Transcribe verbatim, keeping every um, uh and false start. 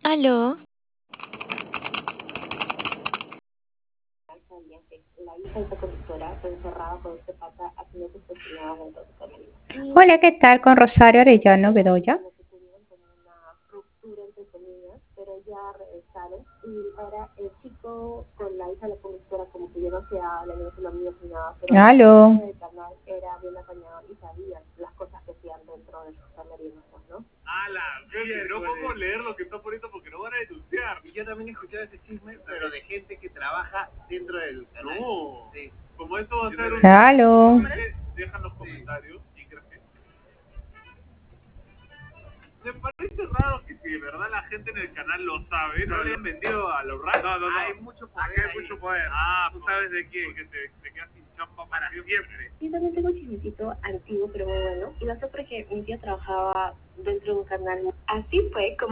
Aló. Sabían que la hija de esta conductora fue encerrada con este pata haciendo sus cochinadas dentro de su camerino. Hola, ¿qué tal? Con Rosario Arellano Bedoya. Como que tuvieron como una ruptura entre comillas, pero ya regresaron. Y ahora el chico con la hija de la conductora como que ya no se hablan, no son amigos ni nada, pero Aló. el canal era bien apañado y sabían las cosas que hacían dentro de sus camerinos, ¿no? A la mierda, no podemos leer lo que está por esto porque nos van a denunciar. Y yo también he escuchado ese chisme, pero de gente que trabaja dentro del canal. No. Sí. Como esto va a ser un... Aló. Dejan los comentarios y crees que... Me parece raro que si de verdad la gente en el canal lo sabe, no, no le han vendido a los rats. No, no, no. Hay mucho poder. Acá hay ahí. mucho poder. Ah, tú sabes de quién. Porque te, te quedas sin chamba para siempre. Yo también tengo un chismecito antiguo, pero muy bueno. Y lo sé porque mi tío trabajaba dentro de un canal. Así fue como